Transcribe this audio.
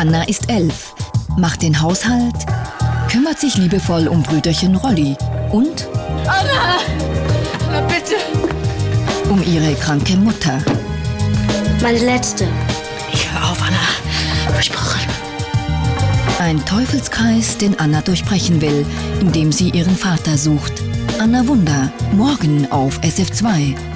Anna ist 11, macht den Haushalt, kümmert sich liebevoll um Brüderchen Rolli und Anna! Na bitte! um ihre kranke Mutter. Meine letzte. Ich hör auf, Anna. Versprochen. Ein Teufelskreis, den Anna durchbrechen will, indem sie ihren Vater sucht. Anna Wunder, morgen auf SF2.